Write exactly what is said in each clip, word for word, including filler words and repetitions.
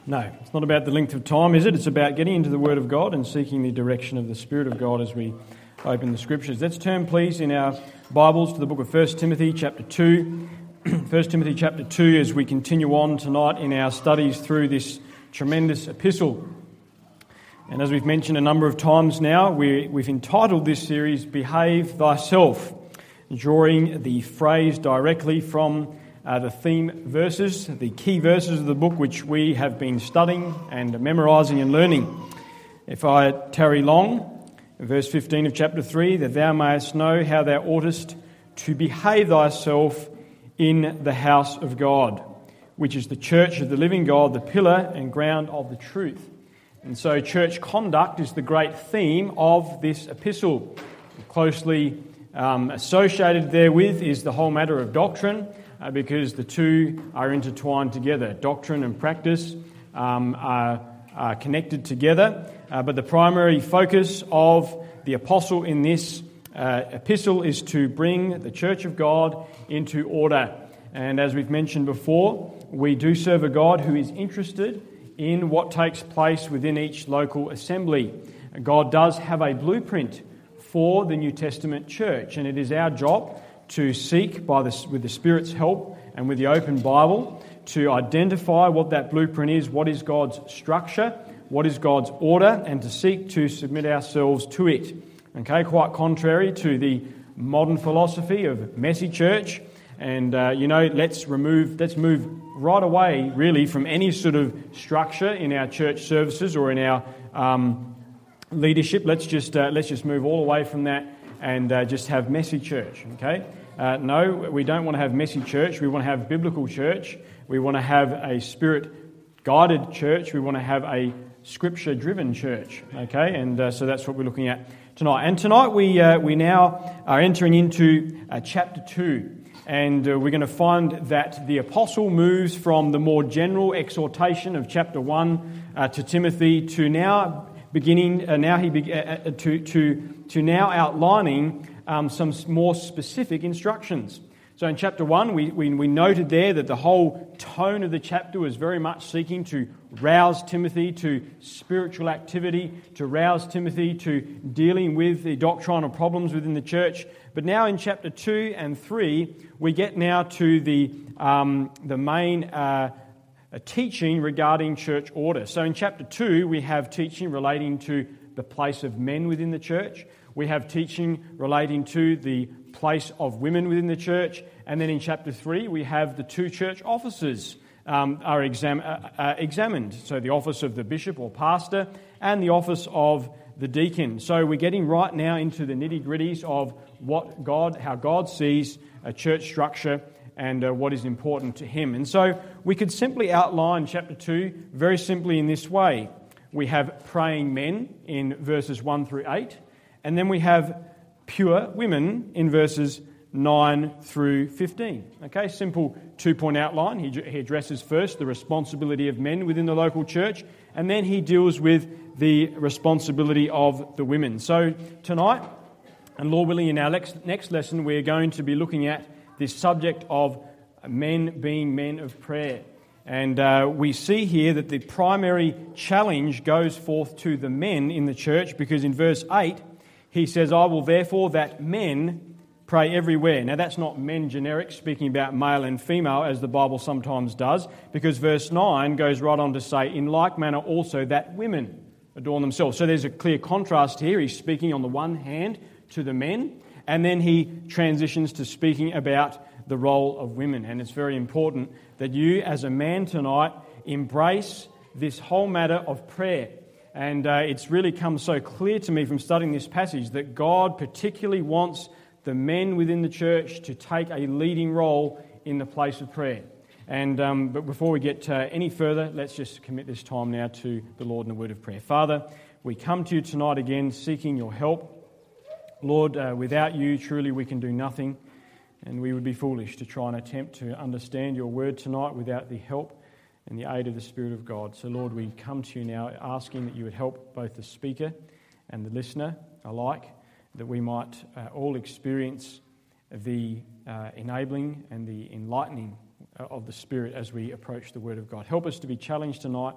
No, it's not about the length of time, is it? It's about getting into the Word of God and seeking the direction of the Spirit of God as we open the Scriptures. Let's turn, please, in our Bibles to the book of First Timothy chapter two. First Timothy chapter two as we continue on tonight in our studies through this tremendous epistle. And as we've mentioned a number of times now, we, we've entitled this series, Behave Thyself, drawing the phrase directly from Uh, the theme verses, the key verses of the book which we have been studying and memorising and learning. If I tarry long, verse fifteen of chapter three, that thou mayest know how thou oughtest to behave thyself in the house of God, which is the church of the living God, the pillar and ground of the truth. And so church conduct is the great theme of this epistle. Closely um, associated therewith is the whole matter of doctrine, Uh, because the two are intertwined together. Doctrine and practice um, are, are connected together, uh, but the primary focus of the apostle in this uh, epistle is to bring the church of God into order. And as we've mentioned before, we do serve a God who is interested in what takes place within each local assembly. God does have a blueprint for the New Testament church, and it is our job to seek, by the, with the Spirit's help and with the open Bible, to identify what that blueprint is, what is God's structure, what is God's order, and to seek to submit ourselves to it. Okay, quite contrary to the modern philosophy of messy church, and uh, you know, let's remove, let's move right away, really, from any sort of structure in our church services or in our um, leadership. Let's just uh, let's just move all away from that and uh, just have messy church, okay? Uh, no, we don't want to have messy church. We want to have biblical church. We want to have a Spirit-guided church. We want to have a Scripture-driven church, okay? And uh, so that's what we're looking at tonight. And tonight we uh, we now are entering into uh, chapter two, and uh, we're going to find that the apostle moves from the more general exhortation of chapter one uh, to Timothy to now beginning uh, now he be, uh, to to to now outlining um, some more specific instructions. So in chapter one, we, we we noted there that the whole tone of the chapter was very much seeking to rouse Timothy to spiritual activity, to rouse Timothy to dealing with the doctrinal problems within the church. But now in chapter two and three, we get now to the um, the main Uh, a teaching regarding church order. So in chapter two, we have teaching relating to the place of men within the church. We have teaching relating to the place of women within the church. And then in chapter three, we have the two church offices um, are exam- uh, uh, examined. So the office of the bishop or pastor and the office of the deacon. So we're getting right now into the nitty-gritties of what God, how God sees a church structure and uh, what is important to him. And so we could simply outline chapter two very simply in this way. We have praying men in verses one through eight, and then we have pure women in verses nine through fifteen. Okay, simple two-point outline. He, he addresses first the responsibility of men within the local church, and then he deals with the responsibility of the women. So tonight, and Lord willing, in our next, next lesson, we're going to be looking at this subject of men being men of prayer. And uh, we see here that the primary challenge goes forth to the men in the church, because in verse eight, he says, I will therefore that men pray everywhere. Now that's not men generic, speaking about male and female, as the Bible sometimes does, because verse nine goes right on to say, in like manner also that women adorn themselves. So there's a clear contrast here. He's speaking on the one hand to the men, and then he transitions to speaking about the role of women. And it's very important that you, as a man tonight, embrace this whole matter of prayer. And uh, it's really come so clear to me from studying this passage that God particularly wants the men within the church to take a leading role in the place of prayer. And um, but before we get uh, any further, let's just commit this time now to the Lord in a word of prayer. Father, we come to you tonight again seeking your help. Lord, uh, without you, truly we can do nothing, and we would be foolish to try and attempt to understand your word tonight without the help and the aid of the Spirit of God. So, Lord, we come to you now asking that you would help both the speaker and the listener alike, that we might uh, all experience the uh, enabling and the enlightening of the Spirit as we approach the Word of God. Help us to be challenged tonight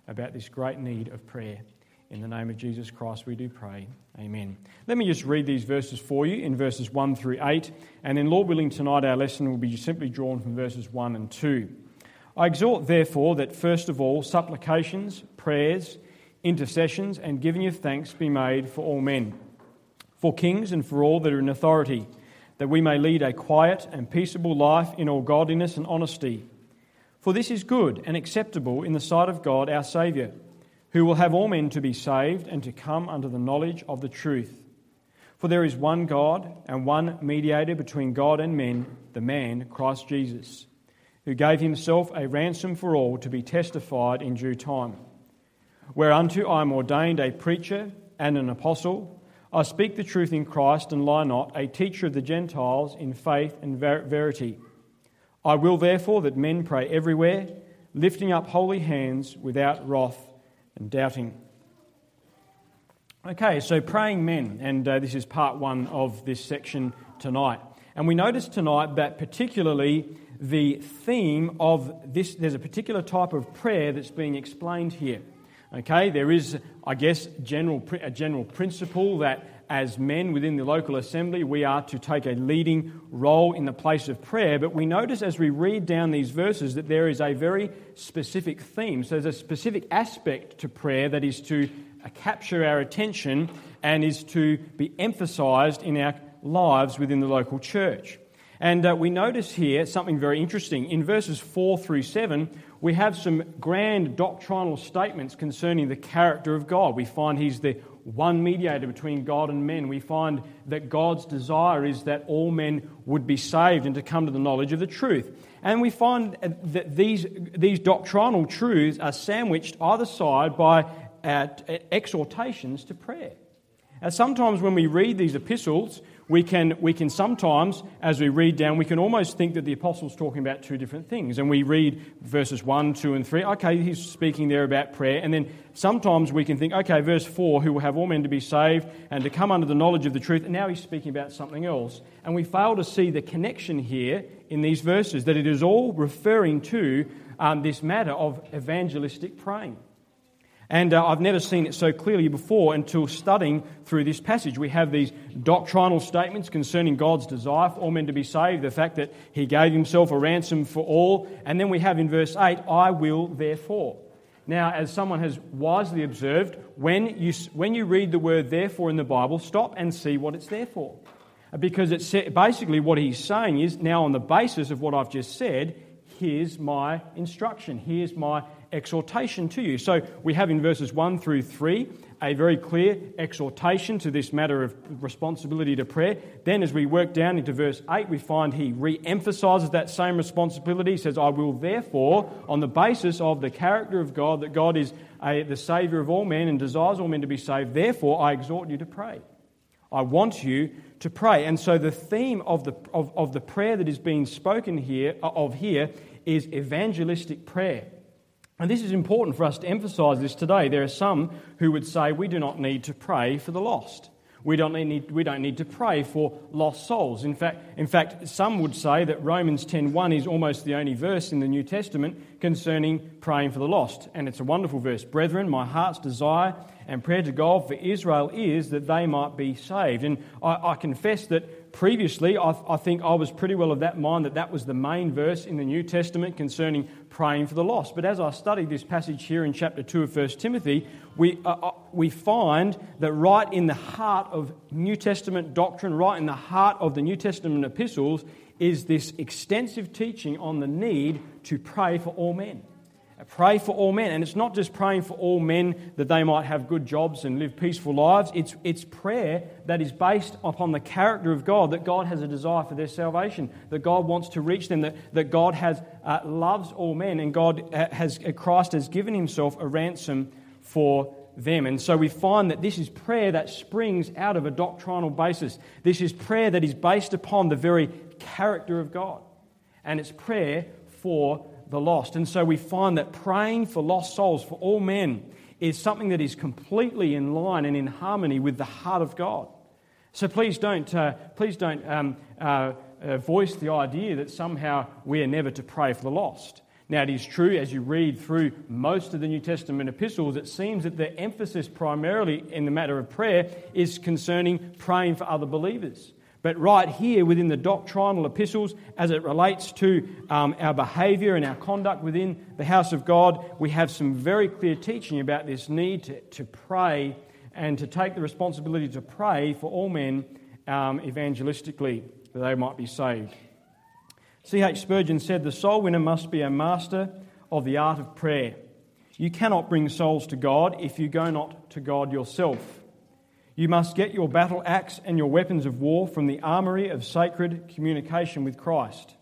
about this great need of prayer. In the name of Jesus Christ we do pray. Amen. Let me just read these verses for you in verses one through eight, and then Lord willing tonight our lesson will be simply drawn from verses one and two. I exhort therefore that first of all supplications, prayers, intercessions and giving of thanks be made for all men, for kings and for all that are in authority, that we may lead a quiet and peaceable life in all godliness and honesty. For this is good and acceptable in the sight of God our Saviour, who will have all men to be saved and to come unto the knowledge of the truth. For there is one God and one mediator between God and men, the man Christ Jesus, who gave himself a ransom for all to be testified in due time. Whereunto I am ordained a preacher and an apostle. I speak the truth in Christ and lie not, a teacher of the Gentiles in faith and ver- verity. I will therefore that men pray everywhere, lifting up holy hands without wrath and doubting. Okay, so praying men, and uh, this is part one of this section tonight. And we notice tonight that particularly the theme of this, there's a particular type of prayer that's being explained here. Okay, there is, I guess, general a general principle that as men within the local assembly, we are to take a leading role in the place of prayer. But we notice as we read down these verses that there is a very specific theme. So there's a specific aspect to prayer that is to capture our attention and is to be emphasised in our lives within the local church. And uh, we notice here something very interesting. In verses four through seven, we have some grand doctrinal statements concerning the character of God. We find He's the one mediator between God and men. We find that God's desire is that all men would be saved and to come to the knowledge of the truth. And we find that these, these doctrinal truths are sandwiched either side by uh, exhortations to prayer. And sometimes when we read these epistles, we can we can sometimes, as we read down, we can almost think that the apostle's talking about two different things. And we read verses one, two, and three. Okay, he's speaking there about prayer. And then sometimes we can think, okay, verse four, who will have all men to be saved and to come under the knowledge of the truth. And now he's speaking about something else. And we fail to see the connection here in these verses, that it is all referring to um, this matter of evangelistic praying. And uh, I've never seen it so clearly before until studying through this passage. We have these doctrinal statements concerning God's desire for all men to be saved, the fact that He gave Himself a ransom for all. And then we have in verse eight, I will therefore. Now, as someone has wisely observed, when you, when you read the word therefore in the Bible, stop and see what it's there for. Because it's basically what he's saying is, now on the basis of what I've just said, here's my instruction, here's my exhortation to you. So we have in verses one through three a very clear exhortation to this matter of responsibility to prayer. Then as we work down into verse eight, we find he re-emphasises that same responsibility. He says, I will therefore, on the basis of the character of God, that God is a, the Saviour of all men and desires all men to be saved, therefore I exhort you to pray. I want you to pray. And so the theme of the of, of the prayer that is being spoken here of here is evangelistic prayer. And this is important for us to emphasise this today. There are some who would say we do not need to pray for the lost. We don't need we don't need to pray for lost souls. In fact, in fact, some would say that Romans ten one is almost the only verse in the New Testament concerning praying for the lost. And it's a wonderful verse. Brethren, my heart's desire and prayer to God for Israel is that they might be saved. And I, I confess that previously I, I think I was pretty well of that mind that that was the main verse in the New Testament concerning praying for the lost. But as I studied this passage here in chapter two of First Timothy, we uh, we find that right in the heart of New Testament doctrine, right in the heart of the New Testament epistles, is this extensive teaching on the need to pray for all men. Pray for all men. And it's not just praying for all men that they might have good jobs and live peaceful lives. It's, it's prayer that is based upon the character of God, that God has a desire for their salvation, that God wants to reach them, that, that God has uh, loves all men, and God has Christ has given Himself a ransom for them. And so we find that this is prayer that springs out of a doctrinal basis. This is prayer that is based upon the very character of God. And it's prayer for the lost. And so we find that praying for lost souls, for all men, is something that is completely in line and in harmony with the heart of God. So please don't, uh, please don't um, uh, uh, voice the idea that somehow we are never to pray for the lost. Now, it is true, as you read through most of the New Testament epistles, it seems that the emphasis primarily in the matter of prayer is concerning praying for other believers. But right here within the doctrinal epistles, as it relates to um, our behaviour and our conduct within the house of God, we have some very clear teaching about this need to, to pray and to take the responsibility to pray for all men um, evangelistically, that they might be saved. C H Spurgeon said, "The soul winner must be a master of the art of prayer. You cannot bring souls to God if you go not to God yourself. You must get your battle axe and your weapons of war from the armoury of sacred communication with Christ.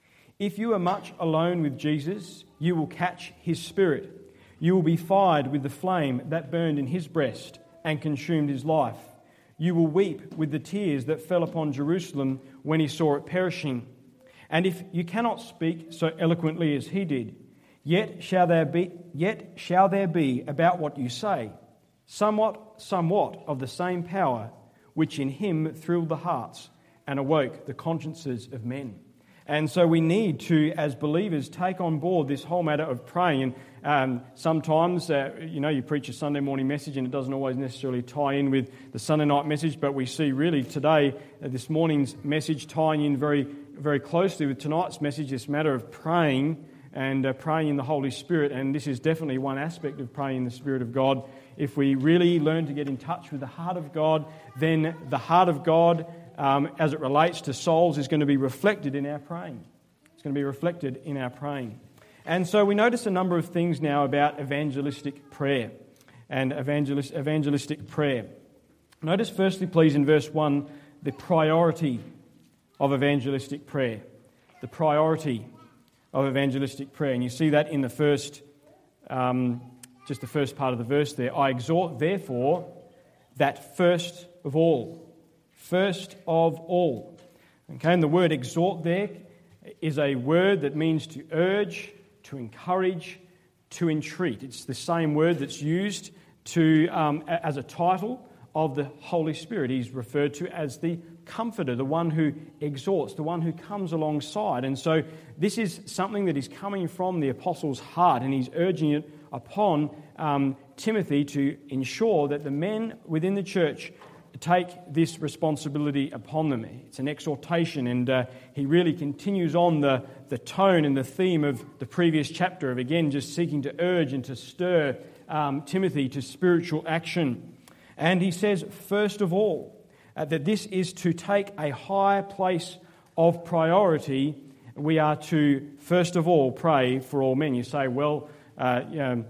If you are much alone with Jesus, you will catch his spirit. You will be fired with the flame that burned in his breast and consumed his life. You will weep with the tears that fell upon Jerusalem when he saw it perishing. And if you cannot speak so eloquently as he did, yet shall there be, yet shall there be about what you say, somewhat, somewhat of the same power which in him thrilled the hearts and awoke the consciences of men." And so we need to, as believers, take on board this whole matter of praying. And um, sometimes, uh, you know, you preach a Sunday morning message and it doesn't always necessarily tie in with the Sunday night message, but we see really today, uh, this morning's message tying in very, very closely with tonight's message, this matter of praying and uh, praying in the Holy Spirit. And this is definitely one aspect of praying in the Spirit of God. If we really learn to get in touch with the heart of God, then the heart of God, Um, as it relates to souls, is going to be reflected in our praying. It's going to be reflected in our praying. And so we notice a number of things now about evangelistic prayer and evangelist, evangelistic prayer. Notice firstly, please, in verse one, the priority of evangelistic prayer. The priority of evangelistic prayer. And you see that in the first, um, just the first part of the verse there. "I exhort, therefore, that first of all." First of all. Okay, and the word exhort there is a word that means to urge, to encourage, to entreat. It's the same word that's used to um, as a title of the Holy Spirit. He's referred to as the Comforter, the one who exhorts, the one who comes alongside. And so this is something that is coming from the Apostle's heart, and he's urging it upon um, Timothy to ensure that the men within the church take this responsibility upon them. It's an exhortation, and uh, he really continues on the, the tone and the theme of the previous chapter of, again, just seeking to urge and to stir um, Timothy to spiritual action. And he says, first of all, uh, that this is to take a higher place of priority. We are to, first of all, pray for all men. You say, well, uh, um,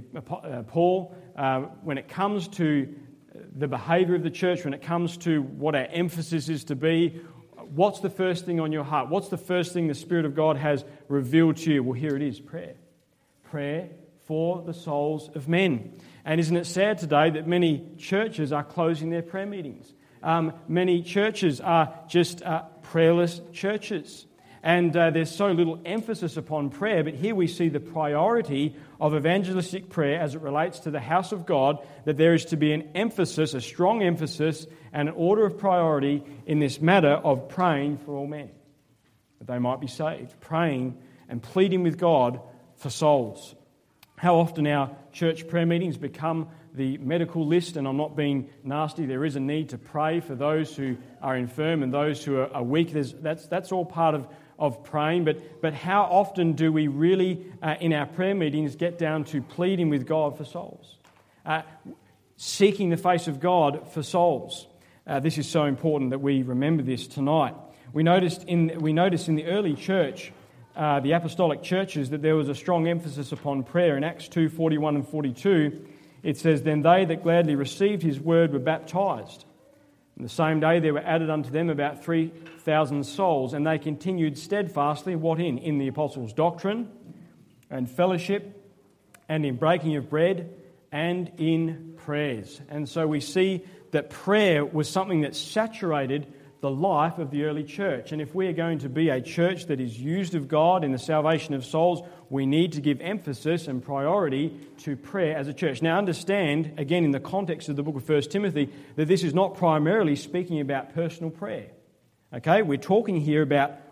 uh, Paul, uh, when it comes to the behaviour of the church, when it comes to what our emphasis is to be, what's the first thing on your heart? What's the first thing the Spirit of God has revealed to you? Well, here it is, prayer. Prayer for the souls of men. And isn't it sad today that many churches are closing their prayer meetings? Um, many churches are just uh, prayerless churches. And uh, there's so little emphasis upon prayer, but here we see the priority of evangelistic prayer as it relates to the house of God, that there is to be an emphasis, a strong emphasis, and an order of priority in this matter of praying for all men, that they might be saved, praying and pleading with God for souls. How often our church prayer meetings become the medical list, and I'm not being nasty, there is a need to pray for those who are infirm and those who are weak. There's, that's, that's all part of of praying, but but how often do we really, uh, in our prayer meetings, get down to pleading with God for souls? Uh, seeking the face of God for souls. Uh, this is so important that we remember this tonight. We noticed in we noticed in the early church, uh, the apostolic churches, that there was a strong emphasis upon prayer. In Acts two, forty-one and forty-two, it says, "Then they that gladly received his word were baptized. And the same day there were added unto them about three thousand souls, and they continued steadfastly," what in? "In the apostles' doctrine and fellowship and in breaking of bread and in prayers." And so we see that prayer was something that saturated the life of the early church. And if we are going to be a church that is used of God in the salvation of souls, we need to give emphasis and priority to prayer as a church. Now understand, again in the context of the book of First Timothy, that this is not primarily speaking about personal prayer. Okay, we're talking here about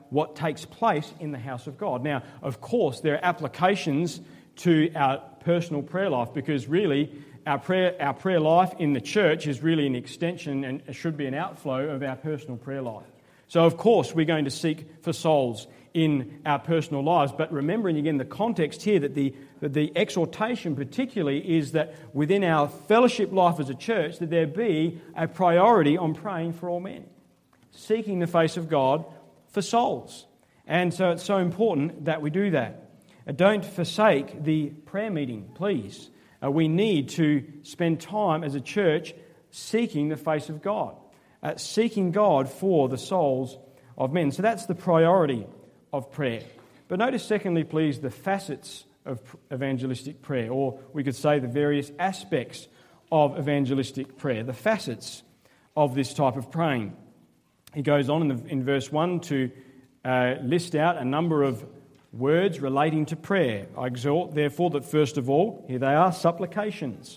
what takes place in the house of God. Now, of course, there are applications to our personal prayer life, because really our prayer, our prayer life in the church is really an extension and should be an outflow of our personal prayer life. So, of course, we're going to seek for souls in our personal lives, but remembering again the context here that the, that the exhortation particularly is that within our fellowship life as a church, that there be a priority on praying for all men, seeking the face of God for souls. And so it's so important that we do that. Uh, don't forsake the prayer meeting, please. Uh, we need to spend time as a church seeking the face of God, uh, seeking God for the souls of men. So that's the priority of prayer. But notice, secondly, please, the facets of evangelistic prayer, or we could say the various aspects of evangelistic prayer, the facets of this type of praying. He goes on in, the, in verse one to uh, list out a number of words relating to prayer. I exhort, therefore, that first of all, here they are, supplications,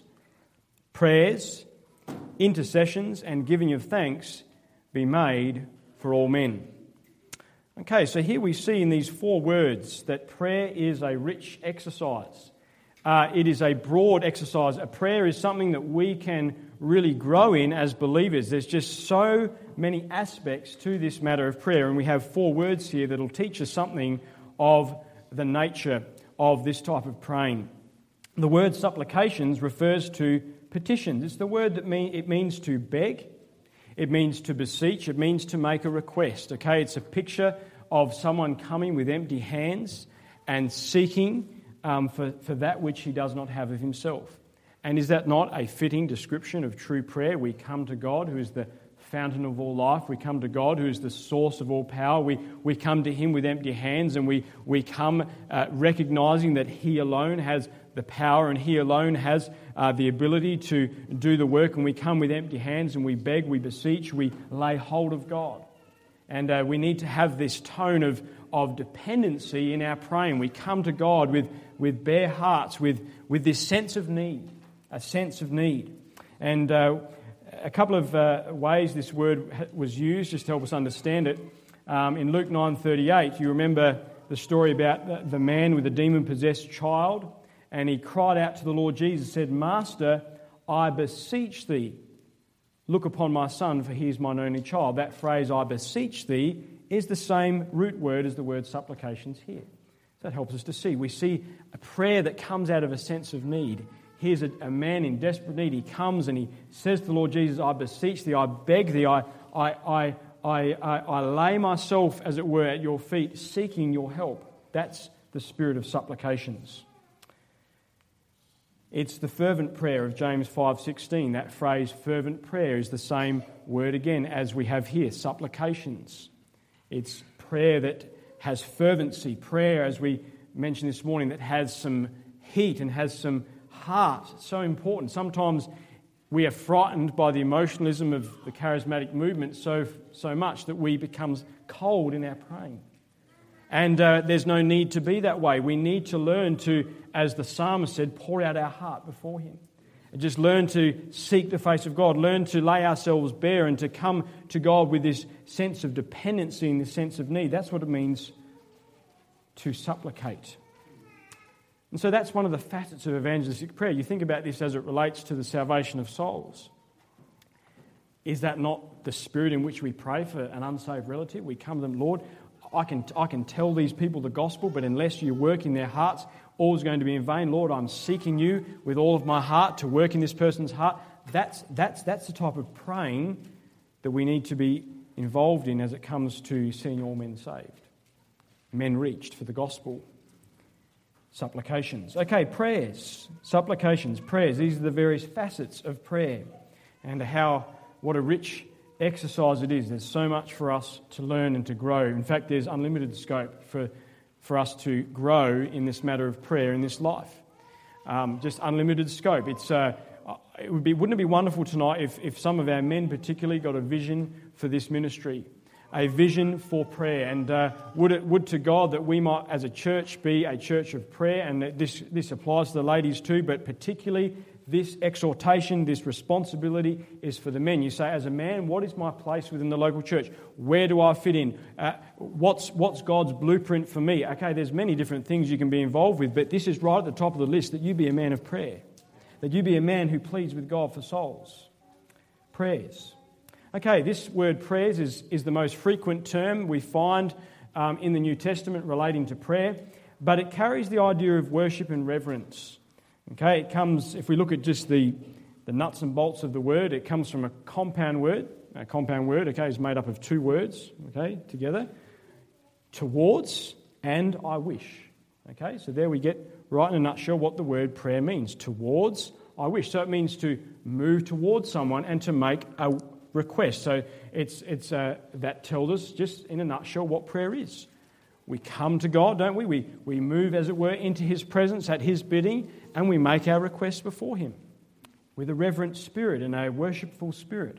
prayers, intercessions, and giving of thanks be made for all men. Okay, so here we see in these four words that prayer is a rich exercise. Uh, it is a broad exercise. A prayer is something that we can really grow in as believers. There's just so many aspects to this matter of prayer, and we have four words here that will teach us something of the nature of this type of praying. The word supplications refers to petitions. It's the word that mean, it means to beg. It means to beseech. It means to make a request. Okay, it's a picture of someone coming with empty hands and seeking um, for, for that which he does not have of himself. And is that not a fitting description of true prayer? We come to God, who is the fountain of all life. We come to God, who is the source of all power. We, we come to Him with empty hands, and we, we come uh, recognizing that He alone has the power and He alone has uh, the ability to do the work. And we come with empty hands and we beg, we beseech, we lay hold of God. And uh, we need to have this tone of, of dependency in our praying. We come to God with, with bare hearts, with, with this sense of need, a sense of need. And uh, a couple of uh, ways this word was used, just to help us understand it. Um, in Luke nine thirty-eight, you remember the story about the, the man with the demon-possessed child, and he cried out to the Lord Jesus, said, "Master, I beseech thee, look upon my son, for he is mine only child." That phrase, "I beseech thee," is the same root word as the word supplications here. So that helps us to see. We see a prayer that comes out of a sense of need. Here's a, a man in desperate need. He comes and he says to the Lord Jesus, "I beseech thee, I beg thee, I, I, I, I, I, I lay myself, as it were, at your feet, seeking your help." That's the spirit of supplications. It's the fervent prayer of James five sixteen. That phrase, fervent prayer, is the same word again as we have here, supplications. It's prayer that has fervency, prayer, as we mentioned this morning, that has some heat and has some heart. It's so important. Sometimes we are frightened by the emotionalism of the charismatic movement so, so much that we become cold in our praying. And uh, there's no need to be that way. We need to learn to, as the psalmist said, pour out our heart before Him. And just learn to seek the face of God, learn to lay ourselves bare and to come to God with this sense of dependency and this sense of need. That's what it means to supplicate. And so that's one of the facets of evangelistic prayer. You think about this as it relates to the salvation of souls. Is that not the spirit in which we pray for an unsaved relative? We come to them, "Lord, I can, I can tell these people the gospel, but unless you work in their hearts, all is going to be in vain. Lord, I'm seeking you with all of my heart to work in this person's heart." That's, that's, that's the type of praying that we need to be involved in as it comes to seeing all men saved, men reached for the gospel. Supplications. Okay, prayers, supplications, prayers. These are the various facets of prayer, and how, what a rich exercise it is. There's so much for us to learn and to grow. In fact, there's unlimited scope for, for us to grow in this matter of prayer in this life. Um, just unlimited scope. It's uh, it would be wouldn't it be wonderful tonight if, if some of our men particularly got a vision for this ministry, a vision for prayer, and uh, would it would to God that we might, as a church, be a church of prayer, and that this this applies to the ladies too, but particularly this exhortation, this responsibility is for the men. You say, as a man, what is my place within the local church? Where do I fit in? Uh, what's, what's God's blueprint for me? Okay, there's many different things you can be involved with, but this is right at the top of the list, that you be a man of prayer, that you be a man who pleads with God for souls. Prayers. Okay, this word prayers is, is the most frequent term we find um, in the New Testament relating to prayer, but it carries the idea of worship and reverence. Okay, it comes, if we look at just the, the nuts and bolts of the word, it comes from a compound word. A compound word, okay, is made up of two words, okay, together. Towards and I wish. Okay, so there we get right in a nutshell what the word prayer means. Towards, I wish. So it means to move towards someone and to make a request. So it's it's uh, that tells us just in a nutshell what prayer is. We come to God, don't we? We we move, as it were, into His presence at His bidding, and we make our requests before Him with a reverent spirit and a worshipful spirit.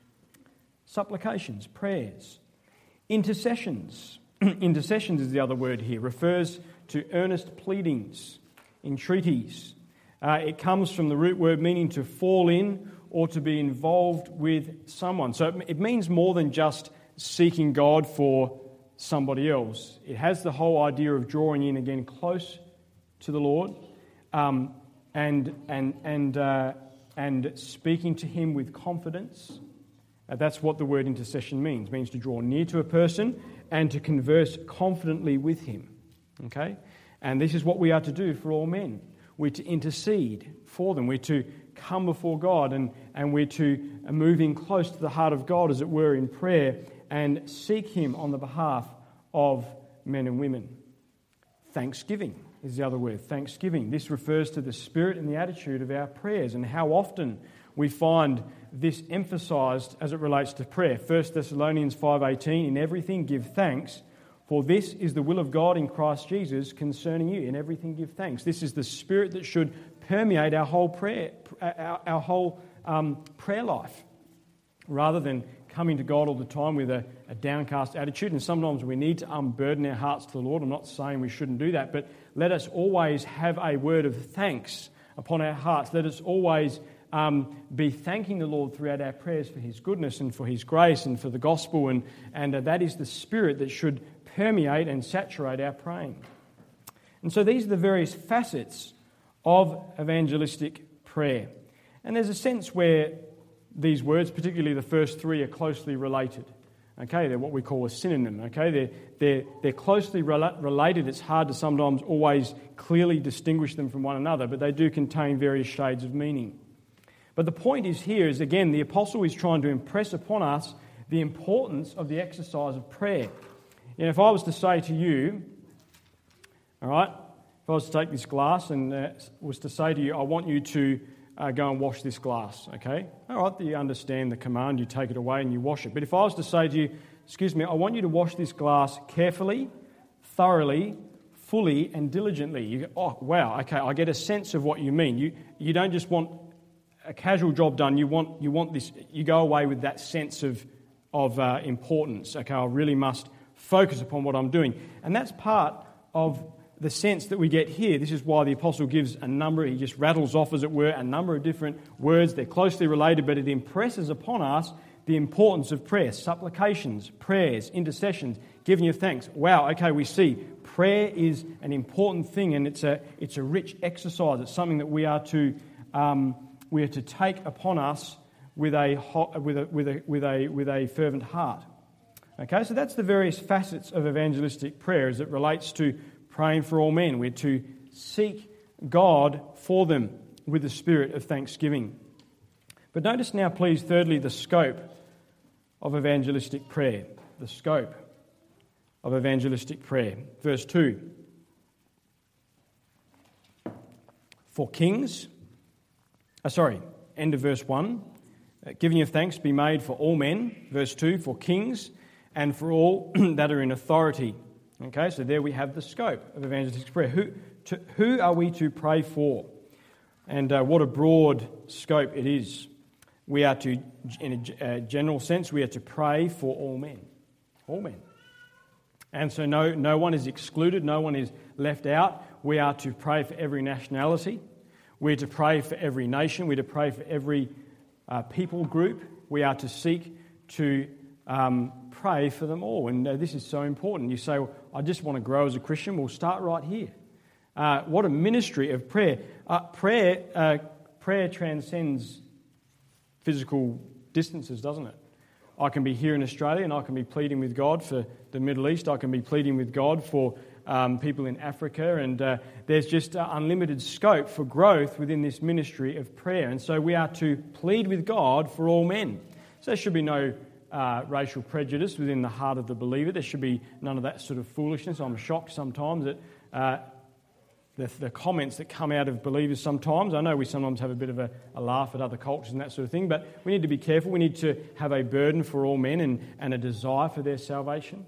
Supplications, prayers, intercessions. Intercessions is the other word here. Refers to earnest pleadings, entreaties. Uh, it comes from the root word meaning to fall in or to be involved with someone. So it, it means more than just seeking God for somebody else. It has the whole idea of drawing in again close to the Lord, um, and and and uh, and speaking to Him with confidence. Uh, that's what the word intercession means. It means to draw near to a person and to converse confidently with him. Okay? And this is what we are to do for all men. We're to intercede for them. We're to come before God, and, and we're to move in close to the heart of God, as it were, in prayer, and seek Him on the behalf of men and women. Thanksgiving is the other word, thanksgiving. This refers to the spirit and the attitude of our prayers, and how often we find this emphasised as it relates to prayer. First Thessalonians five eighteen, in everything give thanks, for this is the will of God in Christ Jesus concerning you. In everything give thanks. This is the spirit that should permeate our whole prayer, our, our whole um, prayer life, rather than coming to God all the time with a, a downcast attitude. And sometimes we need to unburden our hearts to the Lord. I'm not saying we shouldn't do that, but let us always have a word of thanks upon our hearts. Let us always Um, be thanking the Lord throughout our prayers for His goodness and for His grace and for the gospel, and, and uh, that is the spirit that should permeate and saturate our praying. And so these are the various facets of evangelistic prayer. And there's a sense where these words, particularly the first three, are closely related. Okay, they're what we call a synonym. Okay, they're, they're, they're closely rela- related. It's hard to sometimes always clearly distinguish them from one another, but they do contain various shades of meaning. But the point is here is, again, the apostle is trying to impress upon us the importance of the exercise of prayer. You know, if I was to say to you, all right, if I was to take this glass and uh, was to say to you, I want you to uh, go and wash this glass, okay? All right, you understand the command, you take it away and you wash it. But if I was to say to you, excuse me, I want you to wash this glass carefully, thoroughly, fully and diligently. You go, oh, wow, okay, I get a sense of what you mean. You you don't just want a casual job done. You want you want this. You go away with that sense of of uh, importance. Okay, I really must focus upon what I'm doing, and that's part of the sense that we get here. This is why the apostle gives a number. He just rattles off, as it were, a number of different words. They're closely related, but it impresses upon us the importance of prayer, supplications, prayers, intercessions, giving you thanks. Wow. Okay, we see prayer is an important thing, and it's a it's a rich exercise. It's something that we are to. Um, We are to take upon us with a with a with a with a with a fervent heart. Okay, so that's the various facets of evangelistic prayer as it relates to praying for all men. We're to seek God for them with the spirit of thanksgiving. But notice now, please, thirdly, the scope of evangelistic prayer. The scope of evangelistic prayer. Verse two. For kings. Uh, sorry, end of verse one. Uh, giving of thanks be made for all men. Verse two, for kings and for all that are in authority. Okay, so there we have the scope of evangelistic prayer. Who, to, who are we to pray for? And uh, what a broad scope it is. We are to, in a, a general sense, we are to pray for all men. All men. And so no, no one is excluded, no one is left out. We are to pray for every nationality. We're to pray for every nation. We're to pray for every uh, people group. We are to seek to um, pray for them all. And uh, this is so important. You say, well, I just want to grow as a Christian. We'll start right here. Uh, what a ministry of prayer. Uh, prayer, uh, prayer transcends physical distances, doesn't it? I can be here in Australia and I can be pleading with God for the Middle East. I can be pleading with God for um, people in Africa. And uh, there's just uh, unlimited scope for growth within this ministry of prayer. And so we are to plead with God for all men. So there should be no uh, racial prejudice within the heart of the believer. There should be none of that sort of foolishness. I'm shocked sometimes that uh, the, the comments that come out of believers sometimes. I know we sometimes have a bit of a, a laugh at other cultures and that sort of thing, but we need to be careful. We need to have a burden for all men and, and a desire for their salvation.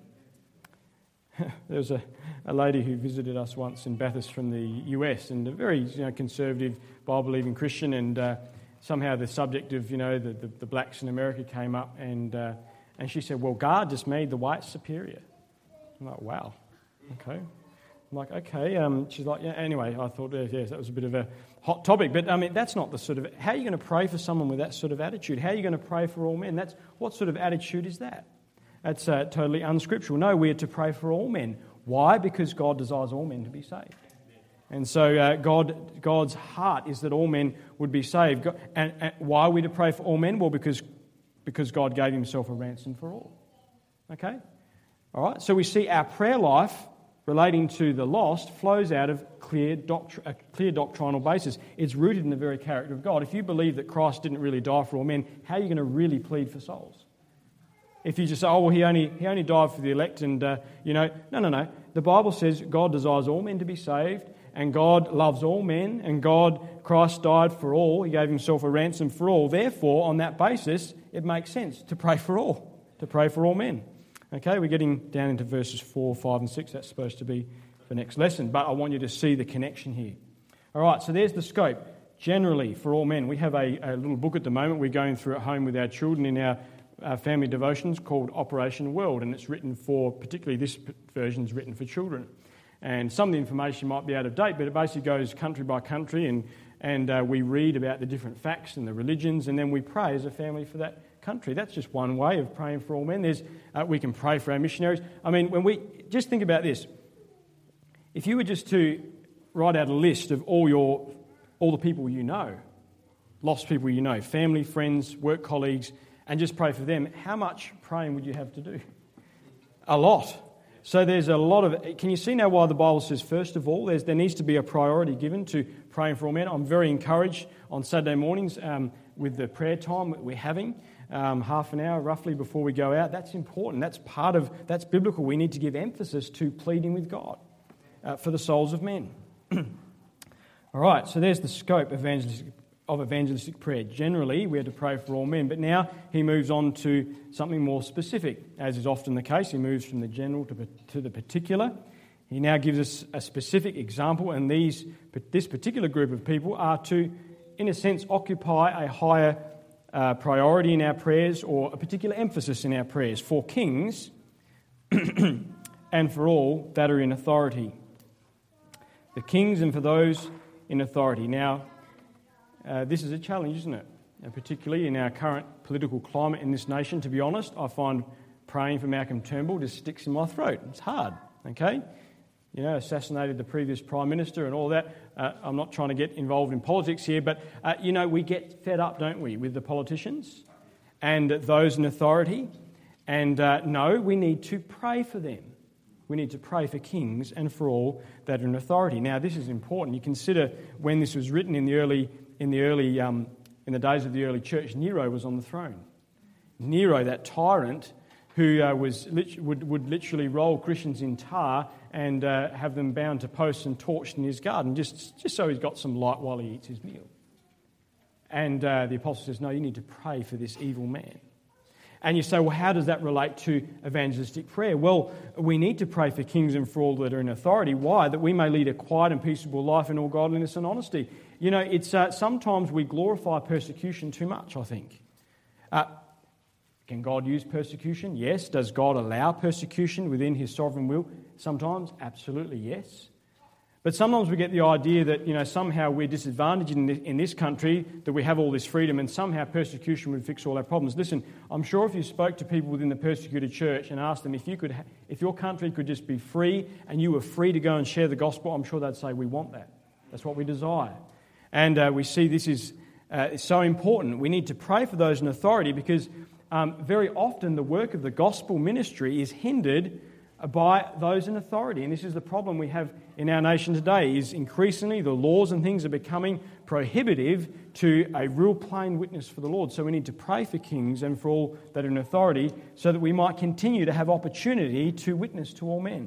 There was a, a lady who visited us once in Bathurst from the U S, and a very you know, conservative, Bible-believing Christian, and uh, somehow the subject of you know the, the, the blacks in America came up, and uh, and she said, well, God just made the whites superior. I'm like, wow, okay. I'm like, okay. Um, she's like, yeah, anyway, I thought, yes, yes, that was a bit of a hot topic. But, I mean, that's not the sort of... How are you going to pray for someone with that sort of attitude? How are you going to pray for all men? That's what sort of attitude is that? That's uh, totally unscriptural. No, we are to pray for all men. Why? Because God desires all men to be saved. And so uh, God, God's heart is that all men would be saved. And, and why are we to pray for all men? Well, because, because God gave himself a ransom for all. Okay? All right? So we see our prayer life relating to the lost flows out of clear doctr- a clear doctrinal basis. It's rooted in the very character of God. If you believe that Christ didn't really die for all men, how are you going to really plead for souls? If you just say, oh, well, he only he only died for the elect and, uh, you know, no, no, no. The Bible says God desires all men to be saved and God loves all men and God, Christ died for all. He gave himself a ransom for all. Therefore, on that basis, it makes sense to pray for all, to pray for all men. Okay, we're getting down into verses four, five and six. That's supposed to be the next lesson, but I want you to see the connection here. All right, so there's the scope. Generally, for all men, we have a, a little book at the moment we're going through at home with our children in our uh, family devotions called Operation World, and it's written for, particularly this version is written for children. And some of the information might be out of date, but it basically goes country by country, and, and uh, we read about the different facts and the religions, and then we pray as a family for that country. That's just one way of praying for all men. There's uh, we can pray for our missionaries. I mean, when we just think about this, if you were just to write out a list of all your all the people you know, lost people you know, family, friends, work colleagues, and just pray for them, how much praying would you have to do? A lot. So there's a lot of... Can you see now why the Bible says, first of all, there's, there needs to be a priority given to praying for all men? I'm very encouraged on Saturday mornings um, with the prayer time that we're having. Um, half an hour roughly before we go out. That's important. That's part of, that's biblical. We need to give emphasis to pleading with God uh, for the souls of men. All right, so there's the scope of evangelistic, of evangelistic prayer. Generally, we are to pray for all men, but now he moves on to something more specific. As is often the case, he moves from the general to, to the particular. He now gives us a specific example, and these this particular group of people are to, in a sense, occupy a higher Uh, priority in our prayers or a particular emphasis in our prayers for kings and for all that are in authority. The kings and for those in authority. Now, uh, this is a challenge, isn't it? And particularly in our current political climate in this nation, to be honest, I find praying for Malcolm Turnbull just sticks in my throat. It's hard, okay? You know, assassinated the previous Prime Minister and all that. Uh, I'm not trying to get involved in politics here, but, uh, you know, we get fed up, don't we, with the politicians and those in authority. And uh, no, we need to pray for them. We need to pray for kings and for all that are in authority. Now, this is important. You consider when this was written in the early, in the early, um, in the days of the early church, Nero was on the throne. Nero, that tyrant, who uh, was would, would literally roll Christians in tar and uh, have them bound to posts and torched in his garden, just, just so he's got some light while he eats his meal. And uh, the apostle says, no, you need to pray for this evil man. And you say, well, how does that relate to evangelistic prayer? Well, we need to pray for kings and for all that are in authority. Why? That we may lead a quiet and peaceable life in all godliness and honesty. You know, it's uh, sometimes we glorify persecution too much, I think. Uh, Can God use persecution? Yes. Does God allow persecution within his sovereign will? Sometimes, absolutely yes. But sometimes we get the idea that, you know, somehow we're disadvantaged in this, in this country, that we have all this freedom and somehow persecution would fix all our problems. Listen, I'm sure if you spoke to people within the persecuted church and asked them if you could, ha- if your country could just be free and you were free to go and share the gospel, I'm sure they'd say we want that. That's what we desire. And uh, we see this is uh, so important. We need to pray for those in authority because um, very often the work of the gospel ministry is hindered by those in authority. And this is the problem we have in our nation today, is increasingly the laws and things are becoming prohibitive to a real plain witness for the Lord. So we need to pray for kings and for all that are in authority so that we might continue to have opportunity to witness to all men.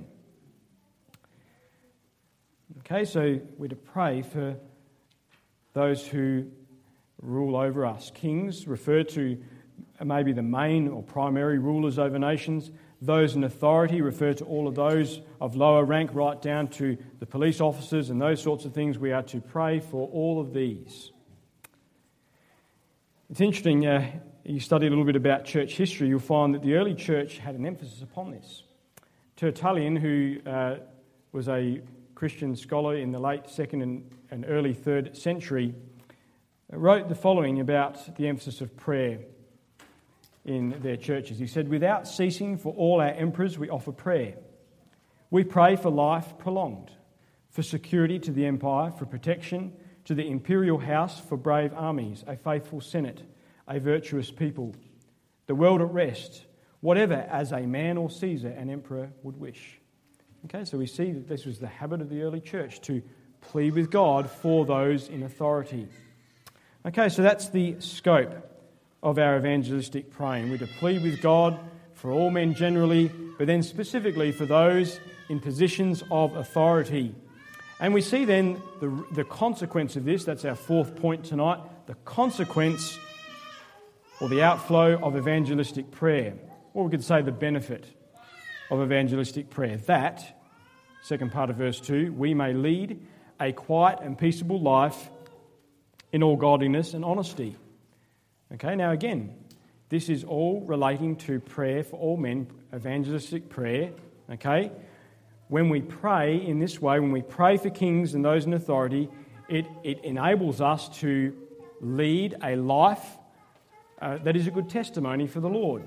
Okay, so we're to pray for those who rule over us. Kings refer to maybe the main or primary rulers over nations. Those in authority refer to all of those of lower rank, right down to the police officers and those sorts of things. We are to pray for all of these. It's interesting, uh, you study a little bit about church history, you'll find that the early church had an emphasis upon this. Tertullian, who uh, was a Christian scholar in the late second and, and early third century, wrote the following about the emphasis of prayer in their churches. He said, "Without ceasing for all our emperors we offer prayer. We pray for life prolonged, for security to the empire, for protection to the imperial house, for brave armies, a faithful senate, a virtuous people, the world at rest, whatever as a man or Caesar, an emperor would wish." Okay, so we see that this was the habit of the early church, to plead with God for those in authority. Okay, so that's the scope of our evangelistic praying. We're to plead with God for all men generally, but then specifically for those in positions of authority. And we see then the, the consequence of this, that's our fourth point tonight, the consequence or the outflow of evangelistic prayer. Or we could say the benefit of evangelistic prayer. That, second part of verse two, we may lead a quiet and peaceable life in all godliness and honesty. Okay, now again, this is all relating to prayer for all men, evangelistic prayer, okay? When we pray in this way, when we pray for kings and those in authority, it, it enables us to lead a life uh, that is a good testimony for the Lord.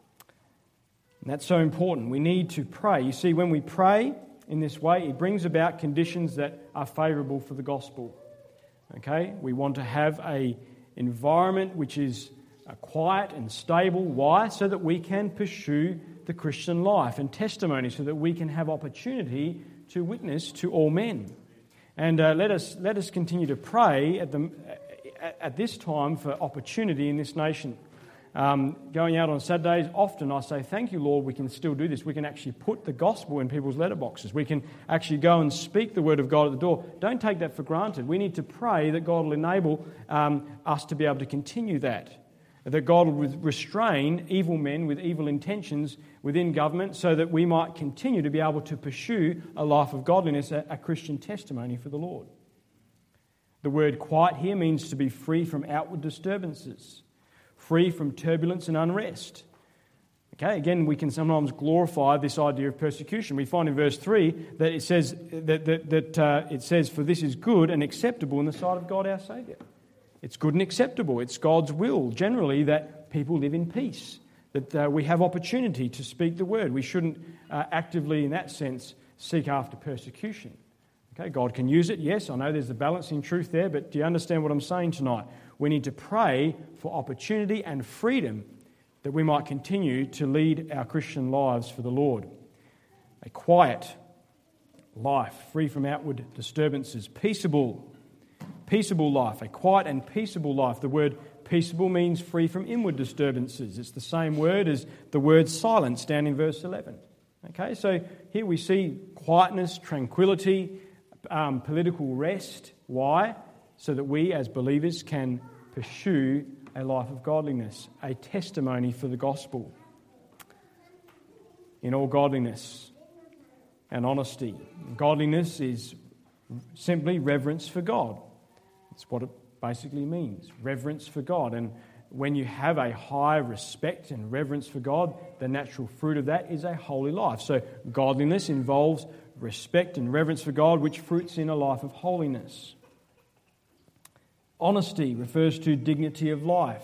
And that's so important. We need to pray. You see, when we pray in this way, it brings about conditions that are favourable for the gospel. Okay, we want to have a environment which is uh, quiet and stable. Why? So that we can pursue the Christian life and testimony, so that we can have opportunity to witness to all men. And uh, let us let us continue to pray at the at, at this time for opportunity in this nation. Um, going out on Saturdays, often I say, thank you, Lord, we can still do this. We can actually put the gospel in people's letterboxes. We can actually go and speak the word of God at the door. Don't take that for granted. We need to pray that God will enable um, us to be able to continue that, that God will restrain evil men with evil intentions within government so that we might continue to be able to pursue a life of godliness, a, a Christian testimony for the Lord. The word quiet here means to be free from outward disturbances, free from turbulence and unrest. Okay, again, we can sometimes glorify this idea of persecution. We find in verse three that it says that, that, that uh, it says, "For this is good and acceptable in the sight of God our Saviour." It's good and acceptable. It's God's will, generally, that people live in peace, that uh, we have opportunity to speak the word. We shouldn't uh, actively, in that sense, seek after persecution. Okay, God can use it, yes, I know there's a balancing truth there, but do you understand what I'm saying tonight? We need to pray for opportunity and freedom that we might continue to lead our Christian lives for the Lord. A quiet life, free from outward disturbances, peaceable, peaceable life, a quiet and peaceable life. The word peaceable means free from inward disturbances. It's the same word as the word silence down in verse eleven. Okay, so here we see quietness, tranquility, um, political rest. Why? So that we as believers can pursue a life of godliness, a testimony for the gospel in all godliness and honesty. Godliness is simply reverence for God. That's what it basically means, reverence for God. And when you have a high respect and reverence for God, the natural fruit of that is a holy life. So godliness involves respect and reverence for God, which fruits in a life of holiness. Honesty refers to dignity of life.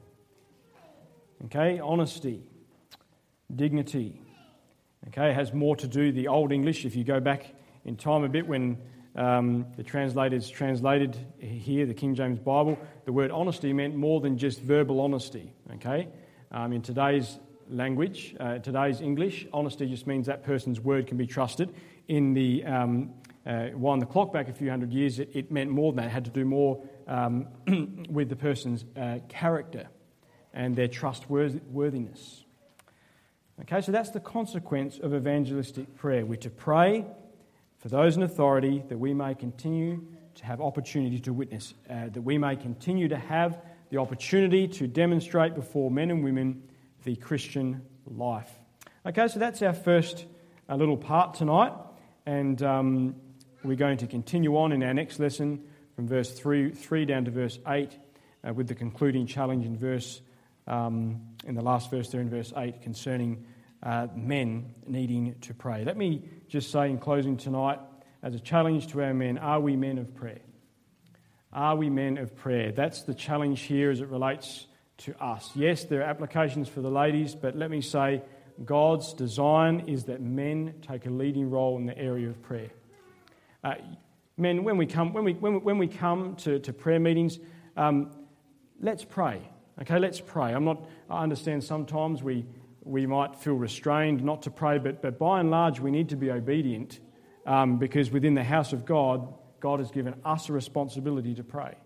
Okay, honesty, dignity. Okay, it has more to do, the Old English, if you go back in time a bit when um, the translators translated here, the King James Bible, the word honesty meant more than just verbal honesty. Okay, um, in today's language, uh, today's English, honesty just means that person's word can be trusted. In the, um, uh, wind the clock back a few hundred years, it, it meant more than that. It had to do more um, with the person's uh, character and their trustworthiness. Okay, so that's the consequence of evangelistic prayer. We're to pray for those in authority that we may continue to have opportunity to witness, uh, that we may continue to have the opportunity to demonstrate before men and women the Christian life. Okay, so that's our first uh, little part tonight, and um, we're going to continue on in our next lesson from verse three, three down to verse eight, uh, with the concluding challenge in verse um, in the last verse there in verse eight concerning uh, men needing to pray. Let me just say in closing tonight, as a challenge to our men, are we men of prayer? Are we men of prayer? That's the challenge here as it relates to us. Yes, there are applications for the ladies, but let me say God's design is that men take a leading role in the area of prayer. Uh, men, when we come, when we when we, when we come to, to prayer meetings, um, let's pray. Okay, let's pray. I'm not. I understand sometimes we we might feel restrained not to pray, but but by and large we need to be obedient um, because within the house of God, God has given us a responsibility to pray.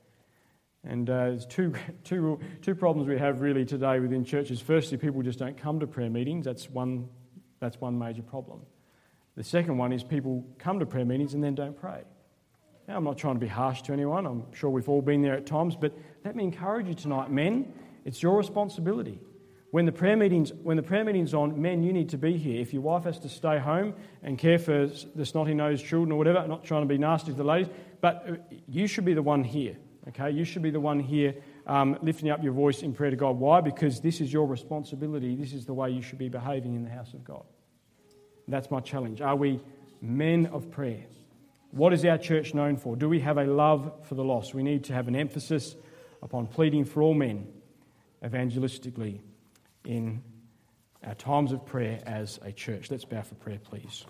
And uh, there's two, two, two problems we have really today within churches. Firstly, people just don't come to prayer meetings. That's one, that's one major problem. The second one is people come to prayer meetings and then don't pray. Now, I'm not trying to be harsh to anyone. I'm sure we've all been there at times. But let me encourage you tonight, men, it's your responsibility. When the prayer meeting's, when the prayer meeting's on, men, you need to be here. If your wife has to stay home and care for the snotty-nosed children or whatever, I'm not trying to be nasty to the ladies, but you should be the one here. Okay, you should be the one here um, lifting up your voice in prayer to God. Why? Because this is your responsibility. This is the way you should be behaving in the house of God. That's my challenge. Are we men of prayer? What is our church known for? Do we have a love for the lost? We need to have an emphasis upon pleading for all men evangelistically in our times of prayer as a church. Let's bow for prayer, please.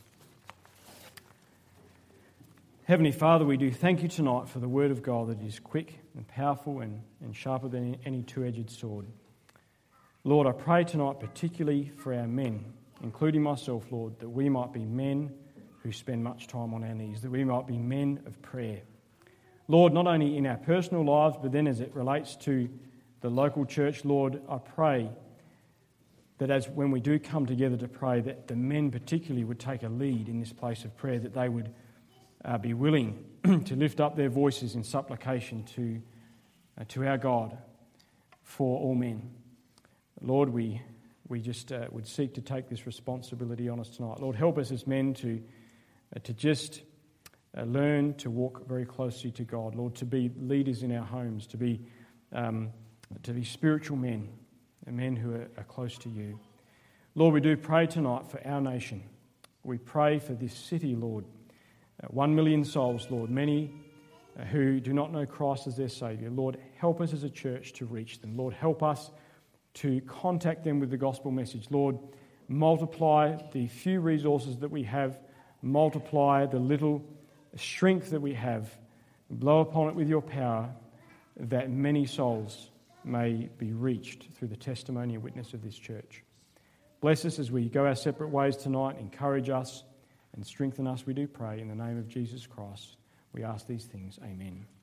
Heavenly Father, we do thank you tonight for the word of God that is quick and powerful and, and sharper than any two-edged sword. Lord, I pray tonight particularly for our men, including myself, Lord, that we might be men who spend much time on our knees, that we might be men of prayer. Lord, not only in our personal lives, but then as it relates to the local church, Lord, I pray that as when we do come together to pray, that the men particularly would take a lead in this place of prayer, that they would Uh, be willing to lift up their voices in supplication to uh, to our God for all men. Lord, we we just uh, would seek to take this responsibility on us tonight. Lord, help us as men to uh, to just uh, learn to walk very closely to God. Lord, to be leaders in our homes, to be um, to be spiritual men, and men who are, are close to you. Lord, we do pray tonight for our nation. We pray for this city, Lord. Uh, one million souls, Lord, many uh, who do not know Christ as their Saviour. Lord, help us as a church to reach them. Lord, help us to contact them with the gospel message. Lord, multiply the few resources that we have, multiply the little strength that we have, blow upon it with your power, that many souls may be reached through the testimony and witness of this church. Bless us as we go our separate ways tonight. Encourage us and strengthen us, we do pray, in the name of Jesus Christ. We ask these things. Amen.